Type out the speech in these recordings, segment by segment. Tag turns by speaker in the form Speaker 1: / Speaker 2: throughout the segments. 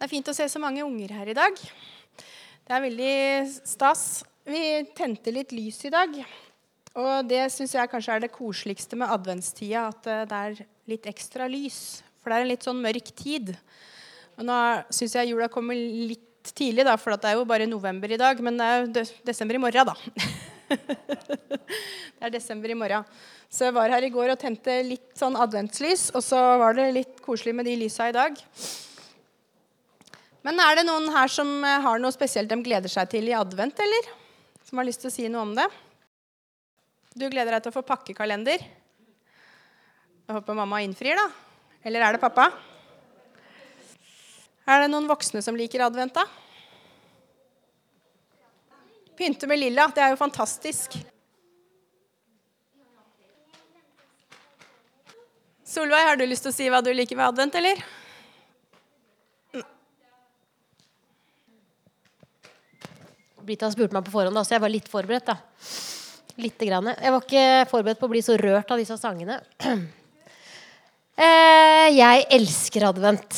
Speaker 1: Det fint å se så mange unger her i dag. Det veldig stas. Vi tente litt lys i dag. Og det synes jeg kanskje det koseligste med adventstida, at det litt ekstra lys. For det en litt sånn mørk tid. Og nå synes jeg jula kommer litt tidlig, da, for det jo bare november i dag. Men det desember i morgen, da. Det desember i morgen. Så jeg var her i går og tente litt sånn adventslys, og så var det litt koselig med de lysa i dag. Men det noen her som har noe spesielt de gleder seg til i advent, eller? Som har lyst til å si noe om det? Du gleder deg til å få pakkekalender? Jeg håper mamma innfrir, da. Eller det pappa? Det noen voksne som liker advent, da? Pynte med lilla, det jo fantastisk. Solveig, har du lyst til å si hva du liker ved advent, eller?
Speaker 2: Brita spurte meg på forhånd, da, så jeg var litt forberedt. Da. Litt grann. Jeg var ikke forberedt på å bli så rørt av disse sangene. Jeg elsker advent.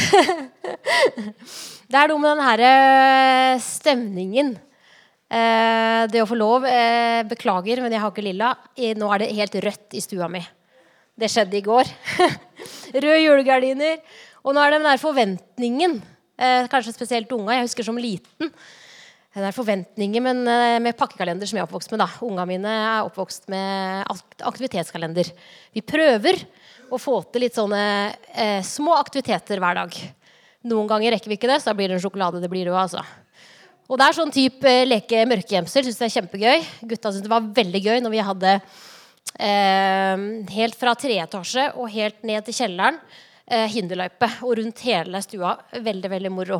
Speaker 2: Det noe med den her stemningen. Det å få lov. Beklager, men jeg har ikke lilla. Nå det helt rødt i stua mi. Det skjedde i går. Røde julegardiner. Og nå det den der forventningen. Kanskje spesielt unga. Jeg husker som liten. Det forventninger, men med pakkekalender som jeg oppvokst med. Da. Unga mine oppvokst med aktivitetskalender. Vi prøver å få til litt sånne små aktiviteter hver dag. Noen ganger rekker vi ikke det, så da blir det en sjokolade. Det blir det jo, altså. Og det sånn type leke mørkegjemser. Synes det kjempegøy. Gutta synes det var veldig gøy når vi hadde helt fra 3. etasje og helt ned til kjelleren hinderløype. Og rundt hele stua. Veldig, veldig moro.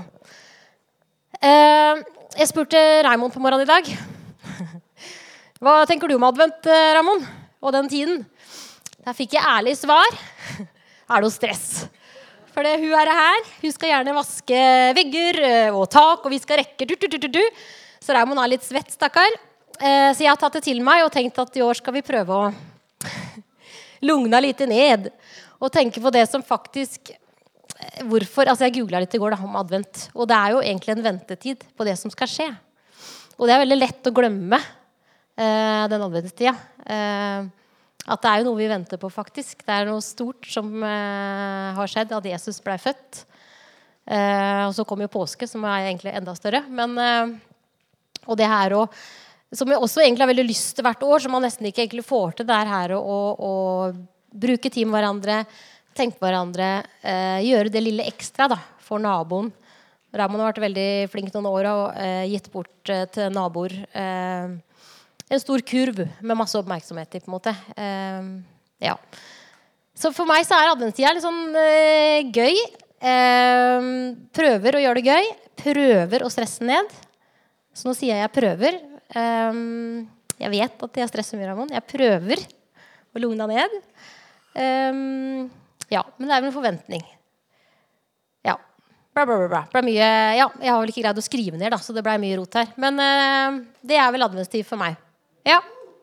Speaker 2: Jeg spurte Raimond på morgenen i dag. Hva tenker du om advent, Raimond? Og den tiden? Der fikk jeg ærlig svar. Det noe stress. For hun her, hun skal gjerne vaske vegger og tak, og vi skal rekke Så Raimond litt svett, stakkar. Så jeg har tatt det til meg og tenkt at i år skal vi prøve å lugne litt ned. Og tenke på det som faktisk hvorfor, altså jeg googlet litt i går da, om advent, og det jo egentlig en ventetid på det som skal skje. Og det veldig lett å glemme den adventstida. At det jo noe vi venter på faktisk. Det noe stort som har skjedd, at Jesus ble født. Og så kom jo påske, som egentlig enda større. Men, og det her også, som jeg også egentlig har veldig lyst til hvert år, som man nesten ikke egentlig får til, det her å bruke tid med hverandre, tenke på hverandre, gjøre det lille ekstra da, for naboen. Ramon har vært veldig flink noen år og gitt bort til naboer en stor kurv med masse oppmerksomhet i, på en måte. Ja. Så for meg så adventstida litt sånn gøy. Prøver å gjøre det gøy. Prøver å stresse ned. Så nå sier jeg prøver. Jeg vet at jeg stresser mye, Ramon. Jeg prøver å lugne deg ned. Ja, men det vel en forventning. Ja. Bla, bla, bla, bla. Ble mye, ja, jeg har vel ikke greid å skrive ned, da, så det ble mye rot her. Men det vel adventstid for meg. Ja.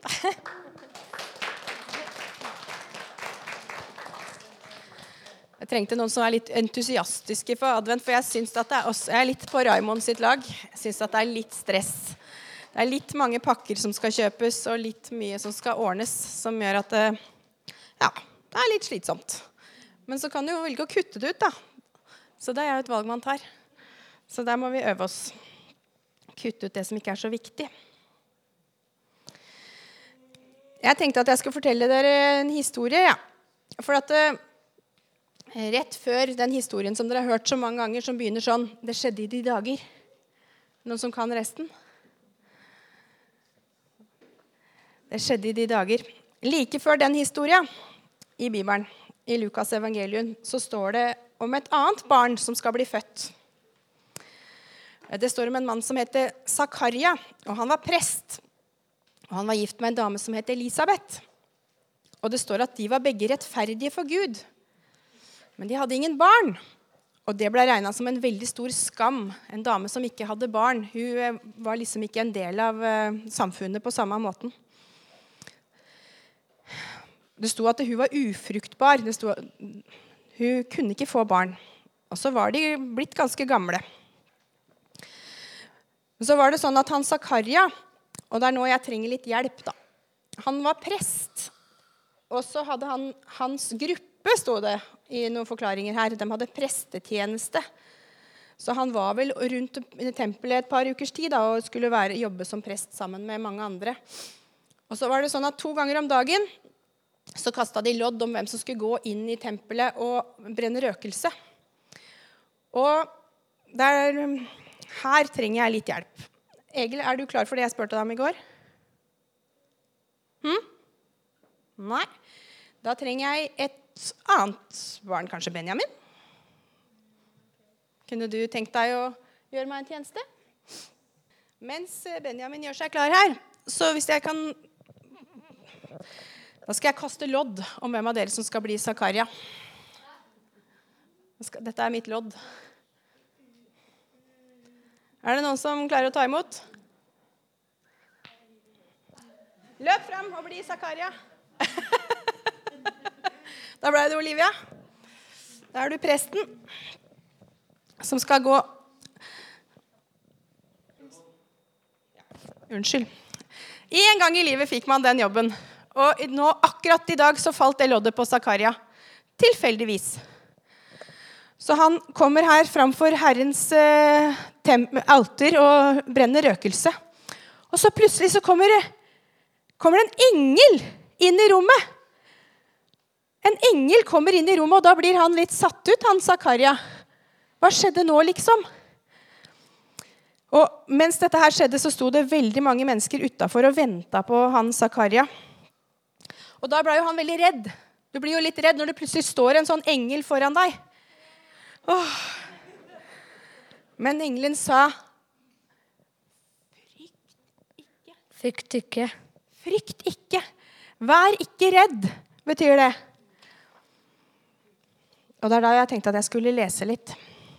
Speaker 1: Jeg trengte noen som litt entusiastiske for advent, for jeg synes at jeg litt på Raimond sitt lag. Jeg synes at det litt stress. Det litt mange pakker som skal kjøpes, og litt mye som skal ordnes, som gjør at ja, det litt slitsomt. Men så kan du jo velge å kutte det ut, da. Så det jo et valg man tar. Så der må vi øve oss. Kutte ut det som ikke så viktig. Jeg tenkte at jeg skulle fortelle dere en historie, ja. For at rett før den historien som dere har hørt så mange ganger, som begynner sånn, det skjedde i de dager. Noen som kan resten? Det skjedde i de dager. Like før den historien i Bibelen, i Lukas evangelium, så står det om et annet barn som skal bli født. Det står om en mann som heter Zakaria, og han var prest. Og han var gift med en dame som heter Elisabeth. Og det står at de var begge rettferdige for Gud. Men de hadde ingen barn. Og det ble regnet som en veldig stor skam. En dame som ikke hadde barn. Hun var liksom ikke en del av samfunnet på samme måten. Det sto at hun var ufruktbar. Det sto, hun kunne ikke få barn. Og så var de blitt ganske gamle. Så var det sånn at han Zakaria, og det nå jeg trenger litt hjelp da. Han var prest, og så hadde hans gruppe, stod det i noen forklaringer her, de hadde prestetjeneste. Så han var vel rundt i tempelet et par ukers tid da, og skulle jobbe som prest sammen med mange andre. Og så var det sånn at 2 ganger om dagen så kastet de lodd om hvem som skulle gå inn i tempelet og brenne røkelse. Og her trenger jeg litt hjelp. Egil, er du klar for det jeg spurte deg om i går? Nei. Da trenger jeg et annet barn, kanskje Benjamin. Kunne du tenkt deg å gjøre meg en tjeneste? Mens Benjamin gjør seg klar her, så hvis jeg kan... Da skal jeg kaste lodd om hvem av dere som skal bli Zakaria. Dette mitt lodd. Det noen som klarer å ta imot? Løp frem og bli Zakaria. Da ble det Olivia. Da du presten som skal gå... Unnskyld. En gang i livet fikk man den jobben. Og nå, akkurat i dag, så falt det loddet på Zakaria. Tilfeldigvis. Så han kommer her framfor Herrens alter og brenner røkelse. Og så plutselig så kommer det en engel inn i rommet. En engel kommer inn i rommet, og da blir han litt satt ut, han Zakaria. Hva skjedde nå, liksom? Og mens dette her skjedde, så sto det veldig mange mennesker utenfor og ventet på han Zakaria. Og da ble jo han veldig redd. Du blir jo litt redd når det plutselig står en sånn engel foran deg. Åh. Men engelen sa,
Speaker 2: Frykt ikke.
Speaker 1: Frykt ikke. Vær ikke redd, betyr det. Og det da jeg tenkte at jeg skulle lese litt.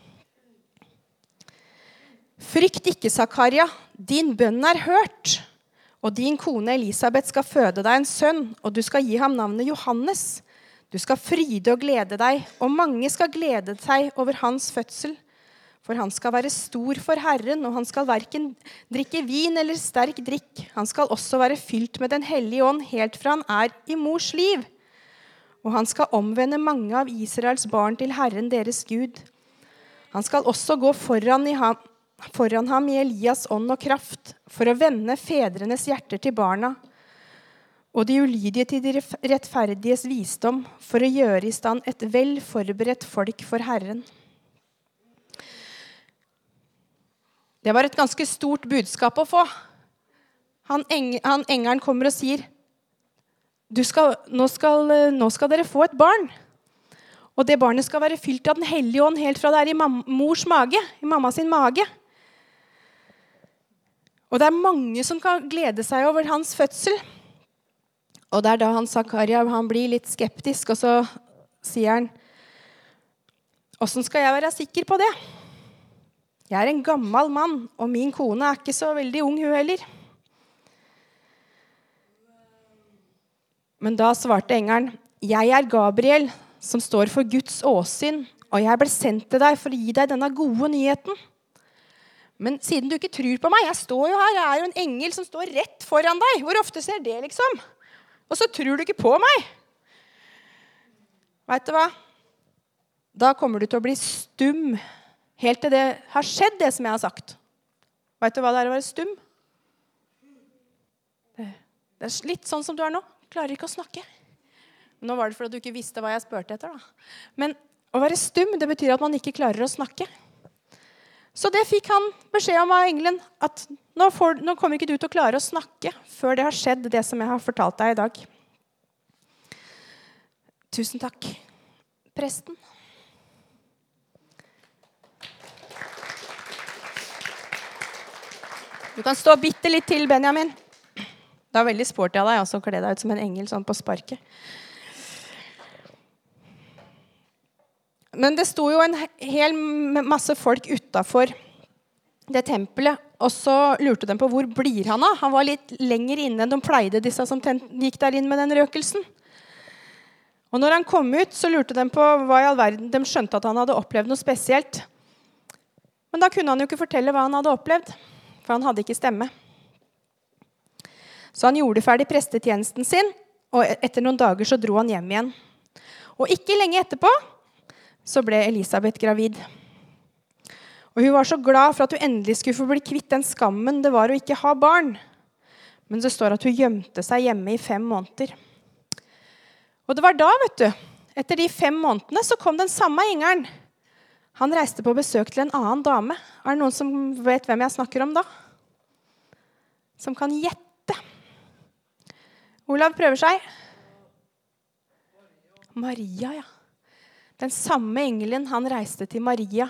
Speaker 1: Frykt ikke, Zakaria, din bønn hørt. Og din kone Elisabeth skal føde deg en sønn, og du skal gi ham navnet Johannes. Du skal fryde og glede deg, og mange skal glede seg over hans fødsel. For han skal være stor for Herren, og han skal hverken drikke vin eller sterk drikk. Han skal også være fylt med den hellige ånd helt fra han i mors liv. Og han skal omvende mange av Israels barn til Herren deres Gud. Han skal også gå foran ham i Elias ånd og kraft, for å vende fedrenes hjerter til barna, og de ulydige til de rettferdiges visdom, for å gjøre i stand et vel forberedt folk for Herren. Det var et ganske stort budskap å få. Engelen kommer og sier, nå skal dere få et barn, og det barnet skal være fylt av den hellige ånd helt fra det i mors mage, i mamma sin mage. Og det mange som kan glede seg over hans fødsel. Og det da han Zakaria, han blir litt skeptisk, og så sier han, hvordan skal jeg være sikker på det? Jeg en gammel mann, og min kone ikke så veldig ung hun heller. Men da svarte engelen, jeg Gabriel, som står for Guds åsyn, og jeg ble sendt til deg for å gi deg denne gode nyheten. Men siden du ikke tror på meg, jeg står jo her, jeg jo en engel som står rett foran deg. Hvor ofte ser det liksom? Og så tror du ikke på meg. Vet du hva? Da kommer du til å bli stum, helt til det har skjedd det som jeg har sagt. Vet du hva det å være stum? Det litt sånn som du nå. Klarer ikke å snakke. Nå var det fordi du ikke visste hva jeg spurte etter da. Men å være stum, det betyr at man ikke klarer å snakke. Så det fikk han beskjed om av engelen, at nå kommer ikke du til å klare å snakke før det har skjedd det som jeg har fortalt deg i dag. Tusen takk, presten. Du kan stå bitte litt til, Benjamin. Det veldig sporty av deg også å kle deg ut som en engel sånn på sparket. Men det sto jo en hel masse folk utenfor det tempelet, og så lurte de på hvor blir han av. Han var litt lenger inne enn de pleide, disse som gikk der inn med den røkelsen. Og når han kom ut, så lurte de på hva i all verden. De skjønte at han hadde opplevd noe spesielt. Men da kunne han jo ikke fortelle hva han hadde opplevd, for han hadde ikke stemme. Så han gjorde ferdig prestetjenesten sin, og etter noen dager så dro han hjem igjen. Og ikke lenge etterpå så ble Elisabeth gravid. Og hun var så glad for at hun endelig skulle få bli kvitt den skammen det var å ikke ha barn. Men det står at hun gjemte seg hjemme i 5 måneder. Og det var da, vet du, etter de 5 månedene, så kom den samme engelen. Han reiste på besøk til en annen dame. Er det noen som vet hvem jeg snakker om da? Som kan gjette? Olav prøver seg. Maria, ja. Den samme engelen, han reiste til Maria.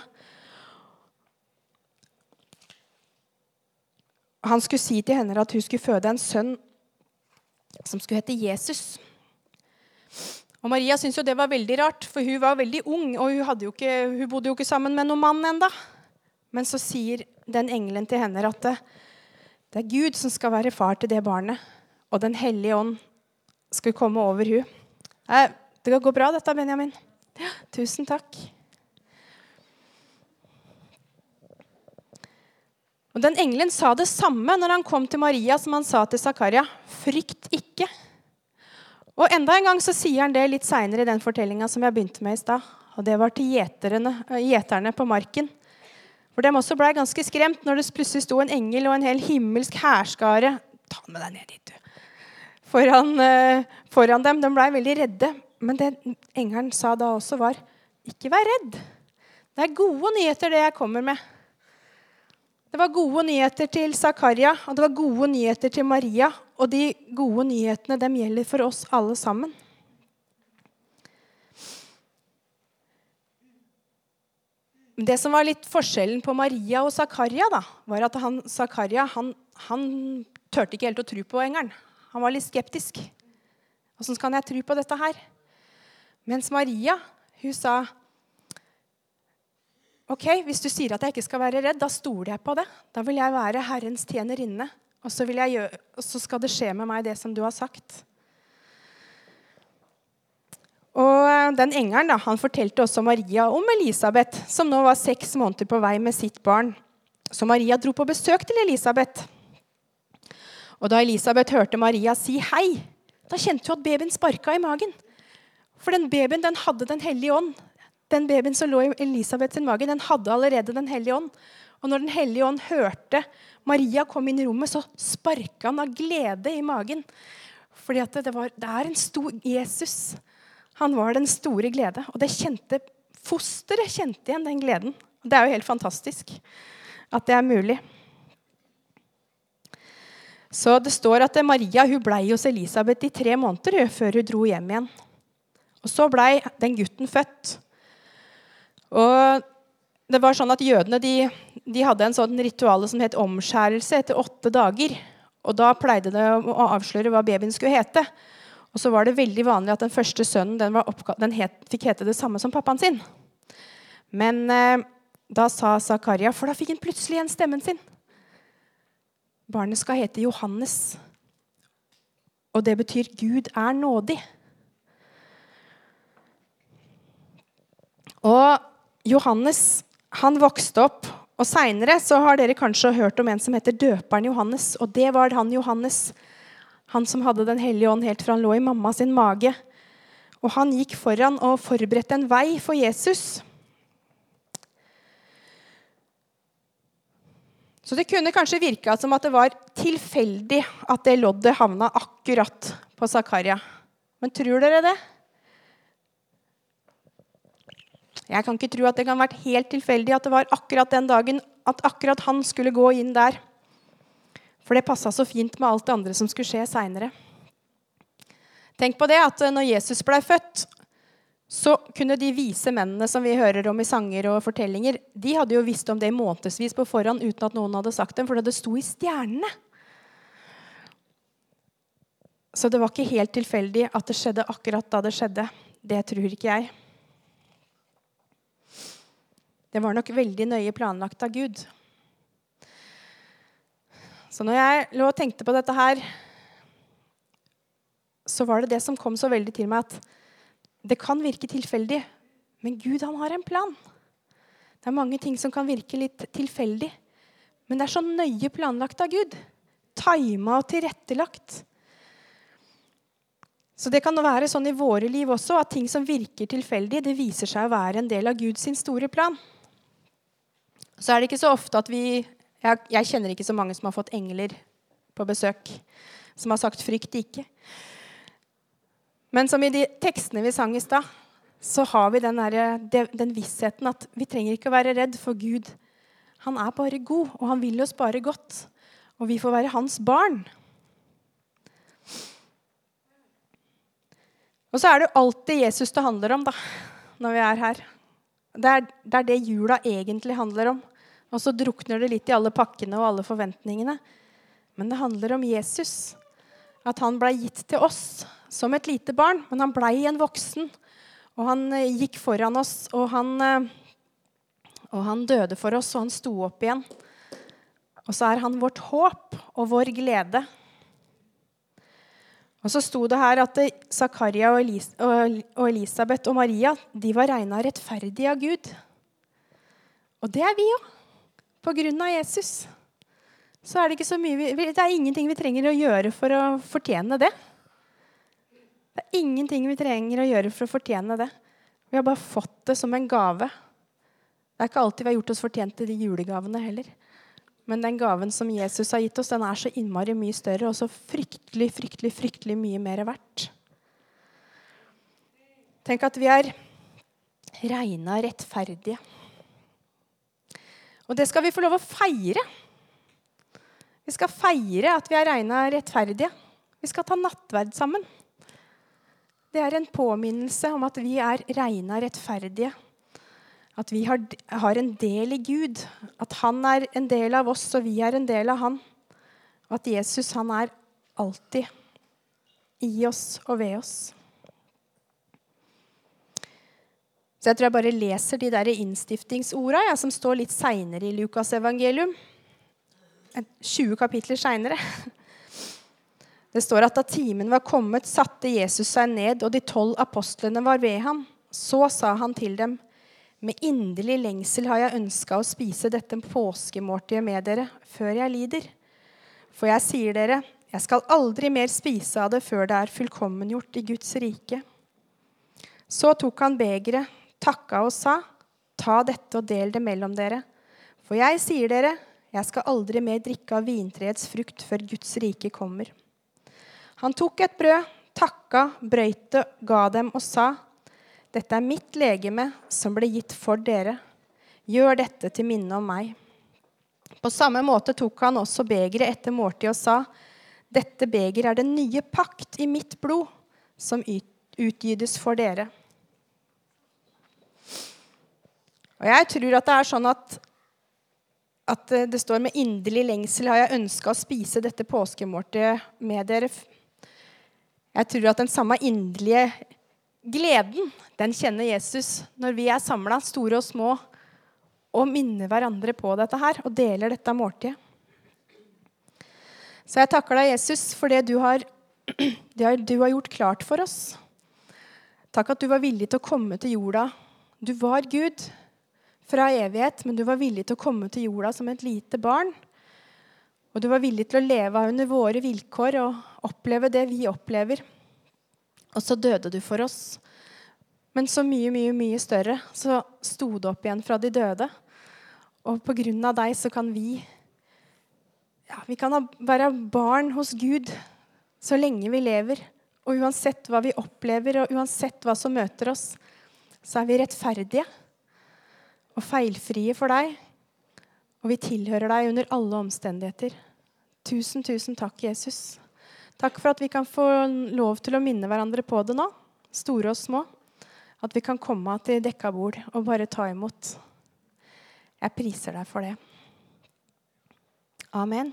Speaker 1: Han skulle si til henne at hun skulle føde en sønn som skulle hete Jesus. Og Maria syntes jo det var veldig rart, for hun var veldig ung, og hun bodde jo ikke sammen med noen mann enda. Men så sier den engelen til henne at det er Gud som skal være far til det barnet, og den hellige ånd skal komme over hun. Det går bra dette, Benjamin. Ja, tusen takk. Og den engelen sa det samme når han kom til Maria som han sa til Zakaria. Frykt ikke. Og enda en gang så sier han det litt senere i den fortellingen som jeg begynte med i sted. Og det var til gjeterne på marken. For de også ble ganske skremt når det plutselig sto en engel og en hel himmelsk hærskare. Ta med deg ned dit, du. Foran dem. De ble veldig redde. Men det engelen sa da også var, ikke vær redd. Det er gode nyheter det jeg kommer med. Det var gode nyheter til Zakaria, og det var gode nyheter til Maria. Og de gode nyhetene, dem gjelder for oss alle sammen. Det som var litt forskjellen på Maria og Zakaria, da, var at Zakaria, han tørte ikke helt å tro på engelen. Han var litt skeptisk. Hvordan kan jeg tro på dette her? Mens Maria, hun sa, ok, hvis du sier at jeg ikke skal være redd, da stoler jeg på det. Da vil jeg være Herrens tjenerinne. Og så skal det skje med meg det som du har sagt. Og den engelen da, han fortalte også Maria om Elisabeth, som nå var 6 måneder på vei med sitt barn. Så Maria dro på besøk til Elisabeth. Og da Elisabeth hørte Maria si hei, da kjente hun at babyen sparket i magen. For den babyen, den hadde den hellige ånd. Den babyen som lå i Elisabeth sin mage, den hadde allerede den hellige ånd. Og når den hellige ånd hørte Maria kom inn i rommet, så sparket han av glede i magen. Fordi at det er en stor Jesus. Han var den store glede. Og fosteret kjente igjen den gleden. Det er jo helt fantastisk at det er mulig. Så det står at Maria hun ble hos Elisabeth i 3 måneder før hun dro hjem igjen. Og så ble den gutten født. Og det var sånn at jødene de hadde en sånn rituale som het omskjærelse etter 8 dager. Og da pleide det å avsløre hva babyen skulle hete. Og så var det veldig vanlig at den første sønnen fikk hete det samme som pappaen sin. Men da sa Zakaria, for da fikk han plutselig igjen stemmen sin. Barnet skal hete Johannes. Og det betyr Gud er nådig. Og Johannes, han vokste opp, og senere så har dere kanskje hørt om en som heter døperen Johannes, og det var han Johannes, han som hadde den hellige ånd helt fra han lå i mamma sin mage. Og han gikk foran og forberedte en vei for Jesus. Så det kunne kanskje virke som at det var tilfeldig at det loddet havna akkurat på Zakaria. Men tror dere det? Jeg kan ikke tro at det kan ha vært helt tilfeldig at det var akkurat den dagen at akkurat han skulle gå inn der. For det passet så fint med alt det andre som skulle skje senere. Tenk på det at når Jesus ble født, så kunne de vise mennene som vi hører om i sanger og fortellinger, de hadde jo visst om det i månedsvis på forhånd uten at noen hadde sagt dem, for det sto i stjernene. Så det var ikke helt tilfeldig at det skjedde akkurat da det skjedde. Det tror ikke jeg. Det var nok veldig nøye planlagt av Gud. Så når jeg lå og tenkte på dette her, så var det som kom så veldig til meg at det kan virke tilfeldig, men Gud han har en plan. Det er mange ting som kan virke litt tilfeldig, men det er så nøye planlagt av Gud. Timet og tilrettelagt. Så det kan være sånn i våre liv også, at ting som virker tilfeldig, det viser seg å være en del av Guds store plan. Så er det ikke så ofte at jeg kjenner ikke så mange som har fått engler på besøk, som har sagt frykt ikke. Men som i de tekstene vi sang i sted, så har vi den vissheten at vi trenger ikke å være redd for Gud. Han er bare god, og han vil oss bare godt. Og vi får være hans barn. Og så er det alltid Jesus det handler om da, når vi er her. Det er det jula egentlig handler om. Og så drukner det litt i alle pakkene og alle forventningene. Men det handler om Jesus. At han ble gitt til oss som et lite barn, men han ble en voksen. Og han gikk foran oss, og han døde for oss, og han sto opp igjen. Og så er han vårt håp og vår glede. Og så sto det her at Zakaria og Elisabeth og Maria, de var regnet rettferdige av Gud. Og det er vi jo, på grunn av Jesus. Så er det ikke så mye, det er ingenting vi trenger å gjøre for å fortjene det. Det er ingenting vi trenger å gjøre for å fortjene det. Vi har bare fått det som en gave. Det er ikke alltid vi har gjort oss fortjent til de julegavene heller. Men den gaven som Jesus har gitt oss, den er så innmari mye større, og så fryktelig, fryktelig, fryktelig mye mer verdt. Tenk at vi er regnet rettferdige. Og det skal vi få lov å feire. Vi skal feire at vi er regnet rettferdige. Vi skal ta nattverd sammen. Det er en påminnelse om at vi er regnet rettferdige. At vi har en del i Gud. At han er en del av oss, og vi er en del av han. Og at Jesus, han er alltid i oss og ved oss. Så jeg tror jeg bare leser de der innstiftingsordene, som står litt senere i Lukas evangelium. 20 kapitler senere. Det står at da timen var kommet, satte Jesus seg ned, og de 12 apostlene var ved ham. Så sa han til dem: med inderlig lengsel har jeg ønsket å spise dette påskemåltidet med dere, før jeg lider. For jeg sier dere, jeg skal aldri mer spise av det før det er fullkommengjort i Guds rike. Så tok han begeret, takket og sa: ta dette og del det mellom dere. For jeg sier dere, jeg skal aldri mer drikke av vintreets frukt før Guds rike kommer. Han tok et brød, takket, brøt det, ga dem og sa: dette er mitt legeme som ble gitt for dere. Gjør dette til minne om meg. På samme måte tok han også begeret etter måltid og sa: dette beger er den nye pakt i mitt blod, som utgytes for dere. Og jeg tror at det er sånn at det står med inderlig lengsel har jeg ønsket å spise dette påskemåltidet med dere. Jeg tror at den samme inderlige gleden, den kjenner Jesus når vi er samlet, store og små, og minner hverandre på dette her, og deler dette måltidet. Så jeg takker deg, Jesus, for det du har gjort klart for oss. Takk at du var villig til å komme til jorda. Du var Gud fra evighet, men du var villig til å komme til jorda som et lite barn. Og du var villig til å leve under våre vilkår og oppleve det vi opplever. Og så døde du for oss. Men så mye, mye, mye større, så sto du opp igjen fra de døde. Og på grunn av deg så kan vi kan være barn hos Gud så lenge vi lever. Og uansett hva vi opplever, og uansett hva som møter oss, så er vi rettferdige og feilfrie for deg. Og vi tilhører deg under alle omstendigheter. Tusen, tusen takk, Jesus. Takk for at vi kan få lov til å minne hverandre på det nå, store og små. At vi kan komme til dekka bord og bare ta imot. Jeg priser deg for det. Amen.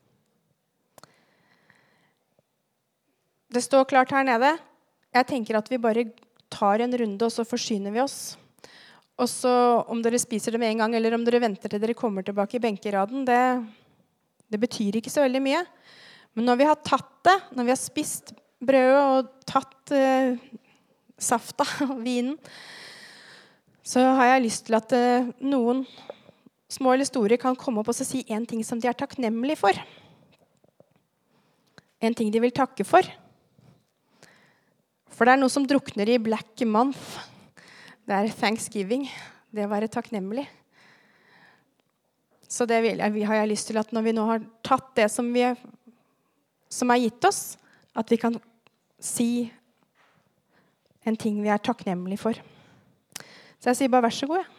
Speaker 1: Det står klart her nede. Jeg tenker at vi bare tar en runde, og så forsyner vi oss. Og så om dere spiser det med en gang, eller om dere venter til dere kommer tilbake i benkeraden, det betyr ikke så veldig mye. Men når vi har tatt det, når vi har spist brødet og tatt safta og vinen, så har jeg lyst til at noen små eller store kan komme opp og si en ting som de er takknemlige for. En ting de vil takke for. For det er noe som drukner i Black Month. Det er Thanksgiving. Det å være takknemlig. Så det har jeg lyst til at når vi nå har tatt det som er gitt oss, at vi kan si en ting vi er takknemlige for. Så jeg sier bare vær så god, ja.